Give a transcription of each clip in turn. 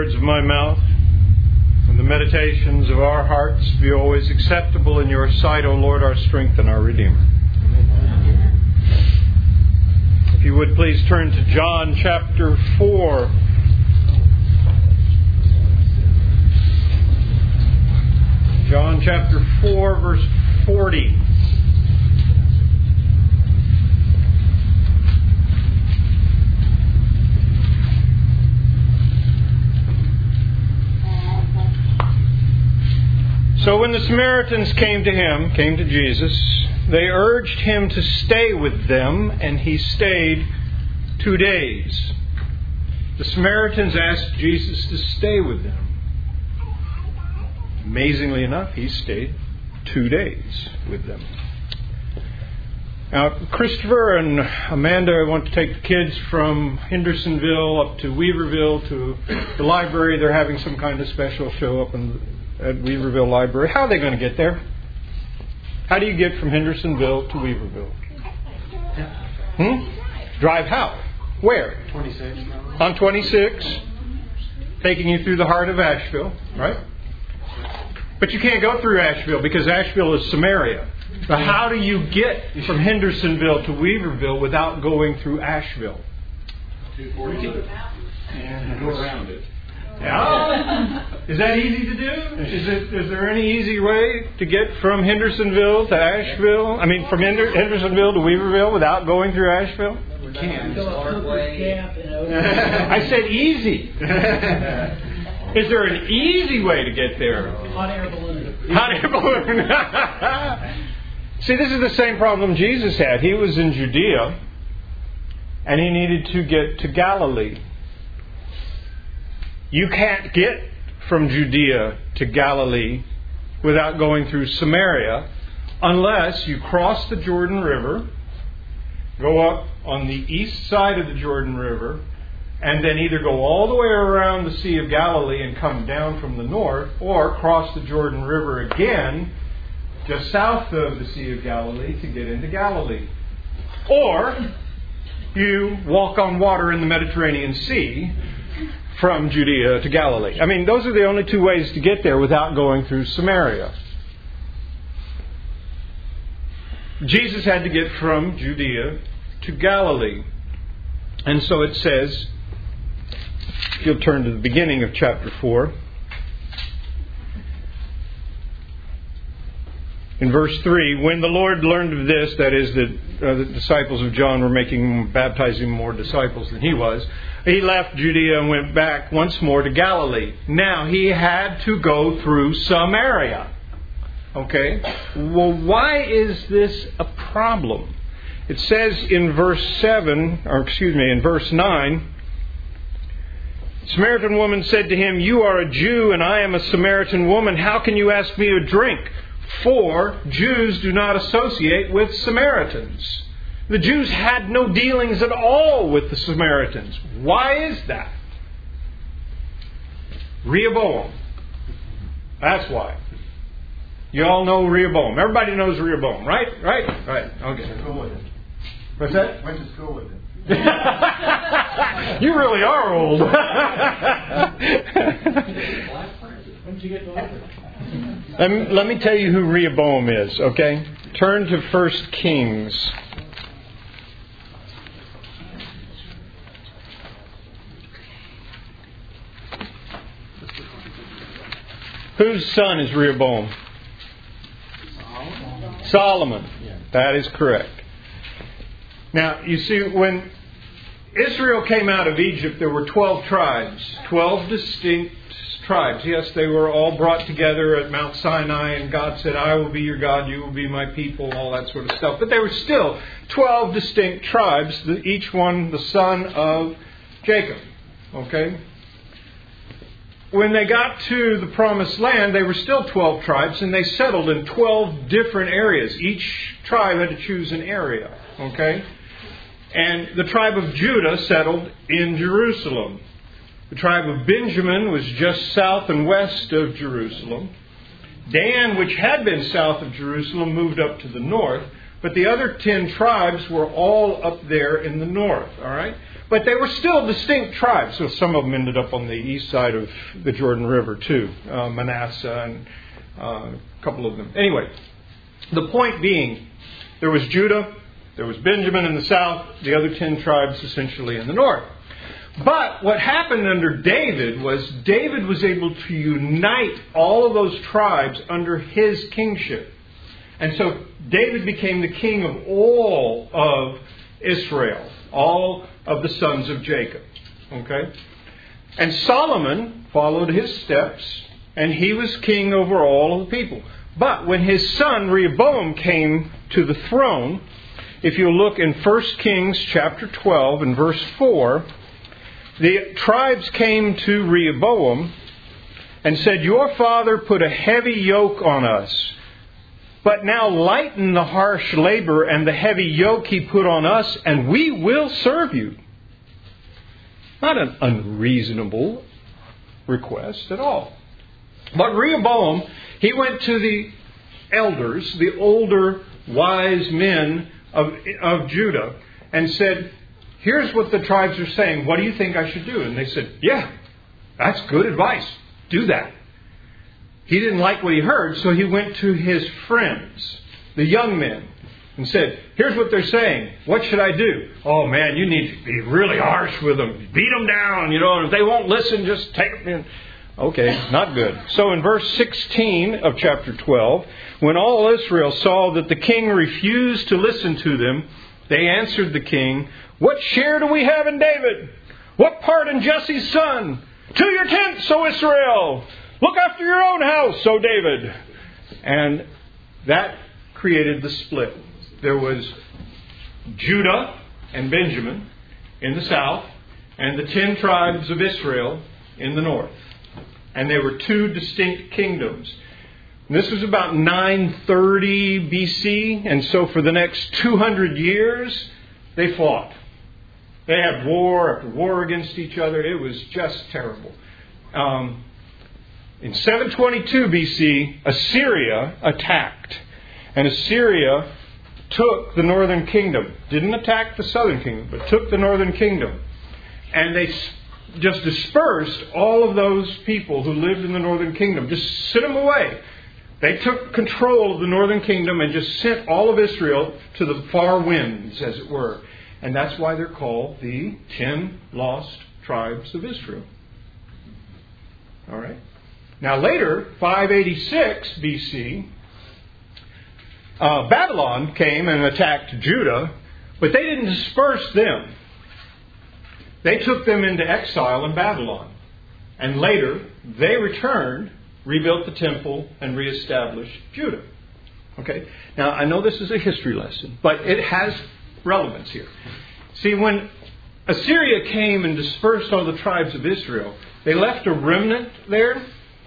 words of my mouth and the meditations of our hearts be always acceptable in your sight, O Lord, our strength and our Redeemer. If you would please turn to John chapter 4. John chapter 4, verse 40. So when the Samaritans came to Jesus, they urged him to stay with them, and he stayed 2 days. The Samaritans asked Jesus to stay with them. Amazingly enough, he stayed 2 days with them. Now, Christopher and Amanda want to take the kids from Hendersonville up to Weaverville to the library. They're having some kind of special show up at Weaverville Library. How are they going to get there? How do you get from Hendersonville to Weaverville? Drive how? Where? 26. On 26, taking you through the heart of Asheville, right? But you can't go through Asheville because Asheville is Samaria. So how do you get from Hendersonville to Weaverville without going through Asheville? 240. And go around it. Yeah. Is that easy to do? Is there any easy way to get from Hendersonville to Asheville? I mean, from Hendersonville to Weaverville without going through Asheville? We can. I said easy. Is there an easy way to get there? Hot air balloon. Hot air balloon. See, this is the same problem Jesus had. He was in Judea, and he needed to get to Galilee. You can't get from Judea to Galilee without going through Samaria unless you cross the Jordan River, go up on the east side of the Jordan River, and then either go all the way around the Sea of Galilee and come down from the north, or cross the Jordan River again just south of the Sea of Galilee to get into Galilee. Or you walk on water in the Mediterranean Sea from Judea to Galilee. I mean, those are the only two ways to get there without going through Samaria. Jesus had to get from Judea to Galilee. And so it says, if you'll turn to the beginning of chapter 4, in verse 3, when the Lord learned of this, that is, that the disciples of John were baptizing more disciples than he was, he left Judea and went back once more to Galilee. Now, he had to go through Samaria. Okay? Well, why is this a problem? It says in verse 9, Samaritan woman said to him, "You are a Jew and I am a Samaritan woman. How can you ask me a drink? For Jews do not associate with Samaritans." The Jews had no dealings at all with the Samaritans. Why is that? Rehoboam. That's why. You all know Rehoboam. Everybody knows Rehoboam, right? Right. Okay. What's that? Went to school with him. You really are old. When did you get to London? Let me tell you who Rehoboam is, okay? Turn to 1 Kings. Whose son is Rehoboam? Solomon. That is correct. Now, you see, when Israel came out of Egypt, there were 12 tribes. 12 distinct tribes. Yes, they were all brought together at Mount Sinai, and God said, "I will be your God, you will be my people," all that sort of stuff. But they were still 12 distinct tribes, each one the son of Jacob. Okay? When they got to the Promised Land, they were still 12 tribes, and they settled in 12 different areas. Each tribe had to choose an area. Okay? And the tribe of Judah settled in Jerusalem. The tribe of Benjamin was just south and west of Jerusalem. Dan, which had been south of Jerusalem, moved up to the north. But the other 10 tribes were all up there in the north. All right? But they were still distinct tribes. So some of them ended up on the east side of the Jordan River too. Manasseh and a couple of them. Anyway, the point being, there was Judah, there was Benjamin in the south, the other 10 tribes essentially in the north. But what happened under David was able to unite all of those tribes under his kingship. And so David became the king of all of Israel, all of the sons of Jacob. Okay? And Solomon followed his steps, and he was king over all of the people. But when his son Rehoboam came to the throne, if you look in 1 Kings chapter 12 and verse 4, the tribes came to Rehoboam and said, "Your father put a heavy yoke on us, but now lighten the harsh labor and the heavy yoke he put on us, and we will serve you." Not an unreasonable request at all. But Rehoboam, he went to the elders, the older wise men of Judah, and said, "Here's what the tribes are saying. What do you think I should do?" And they said, "Yeah, that's good advice. Do that." He didn't like what he heard, so he went to his friends, the young men, and said, "Here's what they're saying. What should I do?" "Oh man, you need to be really harsh with them. Beat them down, and if they won't listen, just take them in." Okay, not good. So in verse 16 of chapter 12, when all Israel saw that the king refused to listen to them, they answered the king, "What share do we have in David? What part in Jesse's son? To your tents, O Israel! Look after your own house, O David!" And that created the split. There was Judah and Benjamin in the south, and the 10 tribes of Israel in the north. And they were two distinct kingdoms. And this was about 930 BC, and so for the next 200 years, they fought. They had war after war against each other. It was just terrible. In 722 BC, Assyria attacked. And Assyria took the northern kingdom. Didn't attack the southern kingdom, but took the northern kingdom. And they just dispersed all of those people who lived in the northern kingdom. Just sent them away. They took control of the northern kingdom and just sent all of Israel to the far winds, as it were. And that's why they're called the 10 lost tribes of Israel. All right. Now later, 586 BC, Babylon came and attacked Judah, but they didn't disperse them. They took them into exile in Babylon. And later, they returned, rebuilt the temple, and reestablished Judah. Okay? Now, I know this is a history lesson, but it has relevance here. See, when Assyria came and dispersed all the tribes of Israel, they left a remnant there.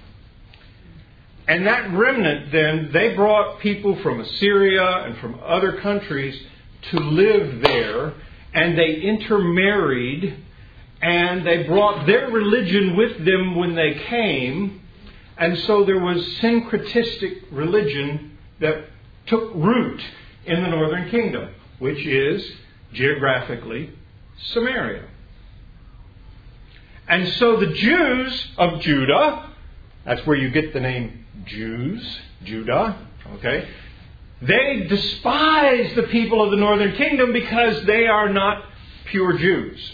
And that remnant, then, they brought people from Assyria and from other countries to live there. And they intermarried, and they brought their religion with them when they came. And so there was syncretistic religion that took root in the northern kingdom, which is, geographically, Samaria. And so the Jews of Judah, that's where you get the name Jews, Judah, okay? They despise the people of the northern kingdom because they are not pure Jews.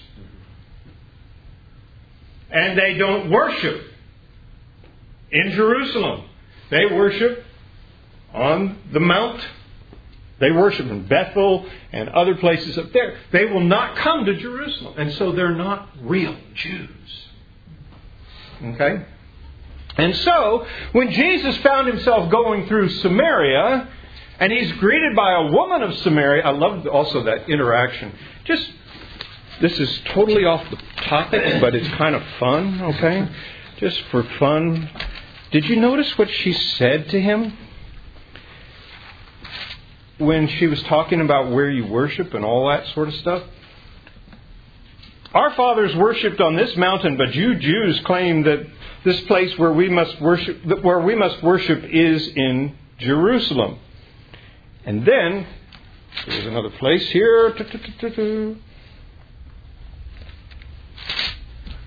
And they don't worship in Jerusalem. They worship on the mount. They worship in Bethel and other places up there. They will not come to Jerusalem. And so they're not real Jews. Okay? And so, when Jesus found himself going through Samaria, and he's greeted by a woman of Samaria. I love also that interaction. This is totally off the topic, but it's kind of fun, okay? Just for fun. Did you notice what she said to him? When she was talking about where you worship and all that sort of stuff. "Our fathers worshipped on this mountain, but you Jews claim that this place where we must worship is in Jerusalem." And then, there's another place here.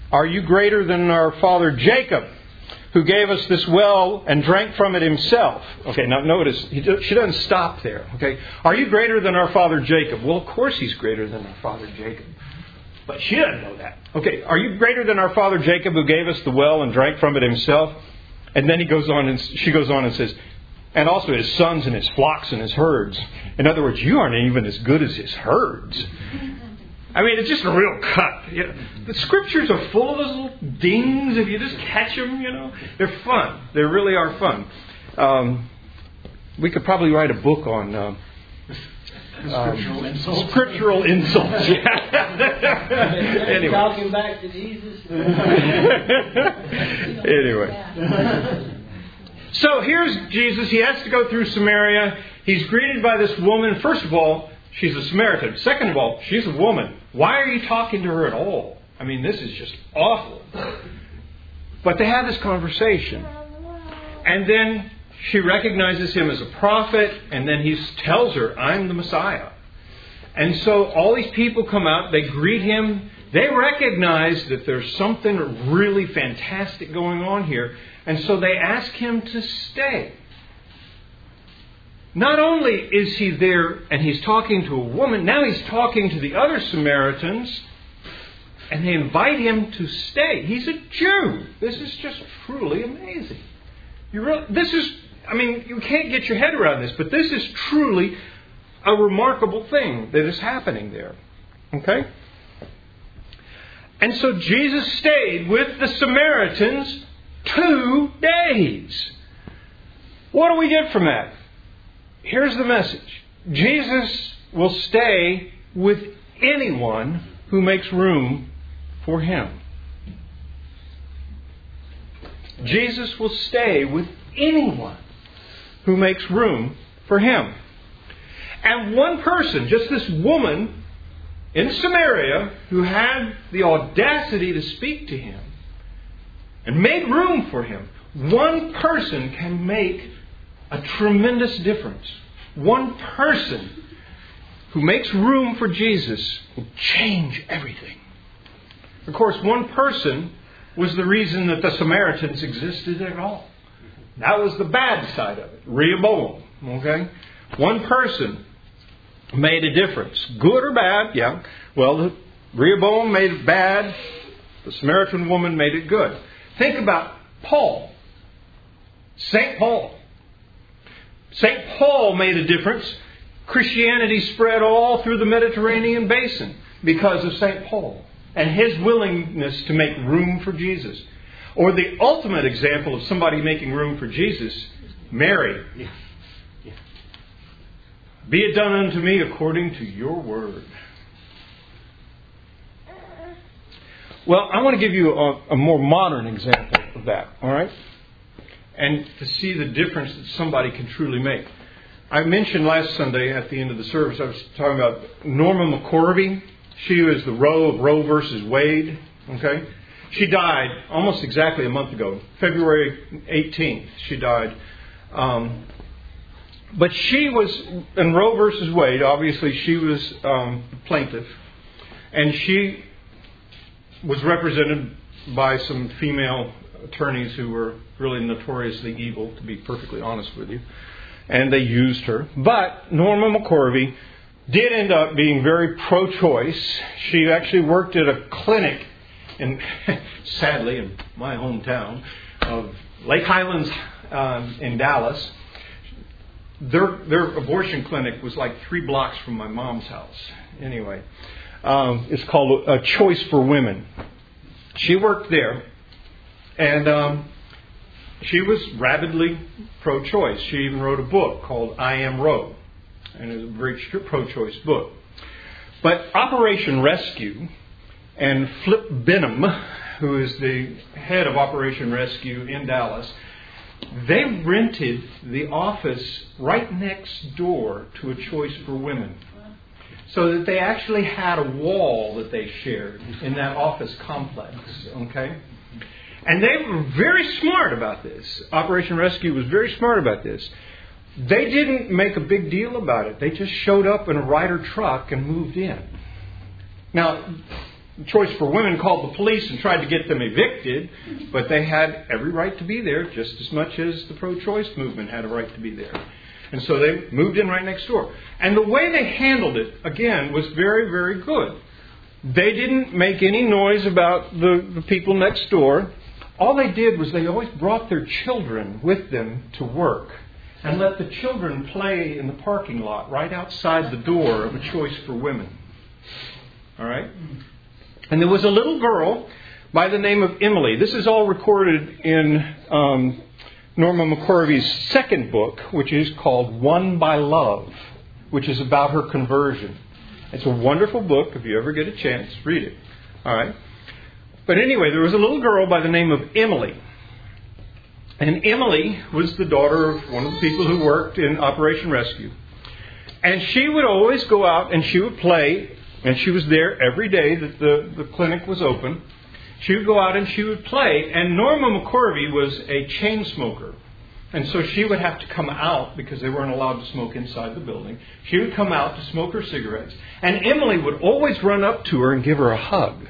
Are you greater than our father Jacob, who gave us this well and drank from it himself? Okay, now notice, she doesn't stop there. Okay, are you greater than our father Jacob? Well, of course he's greater than our father Jacob. But she doesn't know that. Okay, are you greater than our father Jacob, who gave us the well and drank from it himself? And then she goes on and says, and also his sons and his flocks and his herds. In other words, you aren't even as good as his herds. I mean, it's just a real cut. You know, the scriptures are full of those little dings. If you just catch them, they're fun. They really are fun. We could probably write a book on Scriptural insults. Scriptural insults. Anyway. Talking back to Jesus. Anyway. So here's Jesus. He has to go through Samaria. He's greeted by this woman. First of all, she's a Samaritan. Second of all, she's a woman. Why are you talking to her at all? I mean, this is just awful. But they have this conversation. And then she recognizes him as a prophet. And then he tells her, I'm the Messiah. And so all these people come out. They greet him. They recognize that there's something really fantastic going on here. And so they ask him to stay. Not only is he there and he's talking to a woman, now he's talking to the other Samaritans, and they invite him to stay. He's a Jew. This is just truly amazing. You can't get your head around this, but this is truly a remarkable thing that is happening there. Okay? And so Jesus stayed with the Samaritans 2 days. What do we get from that? Here's the message. Jesus will stay with anyone who makes room for him. Jesus will stay with anyone who makes room for him. And one person, just this woman in Samaria, who had the audacity to speak to him and make room for him, one person can make a tremendous difference. One person who makes room for Jesus will change everything. Of course, one person was the reason that the Samaritans existed at all. That was the bad side of it. Rehoboam. Okay? One person made a difference. Good or bad? Yeah. Well, Rehoboam made it bad. The Samaritan woman made it good. Think about Paul. St. Paul. St. Paul made a difference. Christianity spread all through the Mediterranean basin because of St. Paul and his willingness to make room for Jesus. Or the ultimate example of somebody making room for Jesus, Mary. Be it done unto me according to your word. Well, I want to give you a more modern example of that, all right? And to see the difference that somebody can truly make. I mentioned last Sunday at the end of the service, I was talking about Norma McCorvey. She was the Roe of Roe versus Wade. Okay? She died almost exactly a month ago. February 18th, she died. But she was, in Roe versus Wade, obviously she was the plaintiff. And she was represented by some female attorneys who were really notoriously evil, to be perfectly honest with you. And they used her. But Norma McCorvey did end up being very pro-choice. She actually worked at a clinic, sadly, in my hometown of Lake Highlands in Dallas. Their abortion clinic was like 3 blocks from my mom's house. Anyway, it's called A Choice for Women. She worked there. And she was rabidly pro-choice. She even wrote a book called I Am Roe. And it was a very pro-choice book. But Operation Rescue and Flip Benham, who is the head of Operation Rescue in Dallas, they rented the office right next door to A Choice for Women. So that they actually had a wall that they shared in that office complex. Okay? And they were very smart about this. Operation Rescue was very smart about this. They didn't make a big deal about it. They just showed up in a Ryder truck and moved in. Now, Choice for Women called the police and tried to get them evicted, but they had every right to be there just as much as the pro-choice movement had a right to be there. And so they moved in right next door. And the way they handled it, again, was very, very good. They didn't make any noise about the people next door. All they did was they always brought their children with them to work and let the children play in the parking lot right outside the door of a Choice for Women. All right? And there was a little girl by the name of Emily. This is all recorded in Norma McCorvey's second book, which is called Won by Love, which is about her conversion. It's a wonderful book. If you ever get a chance, read it. All right? But anyway, there was a little girl by the name of Emily. And Emily was the daughter of one of the people who worked in Operation Rescue. And she would always go out and she would play. And she was there every day that the clinic was open. She would go out and she would play. And Norma McCorvey was a chain smoker. And so she would have to come out because they weren't allowed to smoke inside the building. She would come out to smoke her cigarettes. And Emily would always run up to her and give her a hug.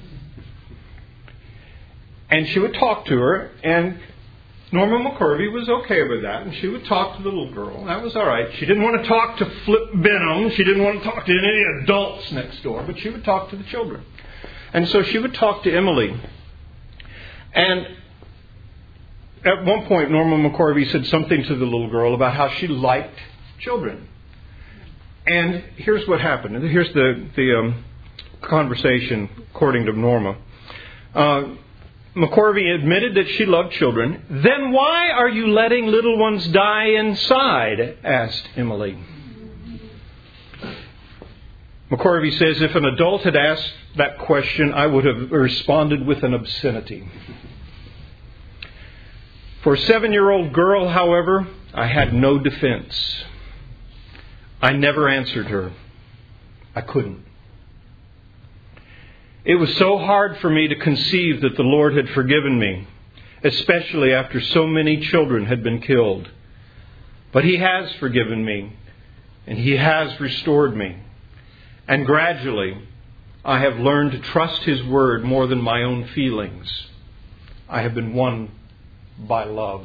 And she would talk to her. And Norma McCorvey was okay with that. And she would talk to the little girl. That was all right. She didn't want to talk to Flip Benham. She didn't want to talk to any adults next door. But she would talk to the children. And so she would talk to Emily. And at one point, Norma McCorvey said something to the little girl about how she liked children. And here's what happened. Here's the conversation according to Norma. McCorvey admitted that she loved children. Then why are you letting little ones die inside? Asked Emily. McCorvey says, if an adult had asked that question, I would have responded with an obscenity. For a 7-year-old girl, however, I had no defense. I never answered her. I couldn't. It was so hard for me to conceive that the Lord had forgiven me, especially after so many children had been killed. But He has forgiven me, and He has restored me. And gradually, I have learned to trust His word more than my own feelings. I have been won by love.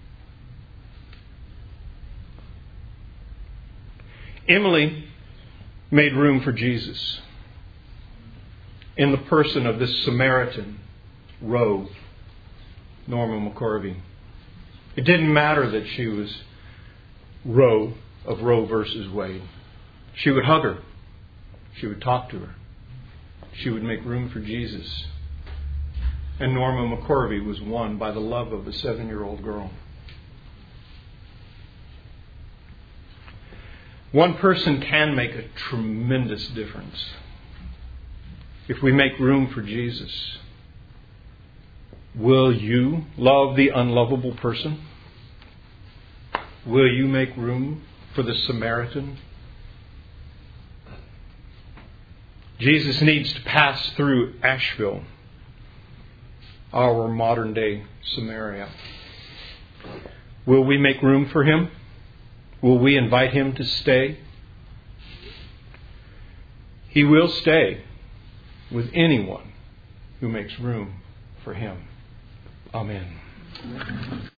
Emily made room for Jesus in the person of this Samaritan, Roe, Norma McCorvey. It didn't matter that she was Roe of Roe versus Wade. She would hug her. She would talk to her. She would make room for Jesus. And Norma McCorvey was won by the love of a 7-year-old girl. One person can make a tremendous difference if we make room for Jesus. Will you love the unlovable person? Will you make room for the Samaritan? Jesus needs to pass through Asheville, our modern day Samaria. Will we make room for Him? Will we invite Him to stay? He will stay with anyone who makes room for Him. Amen.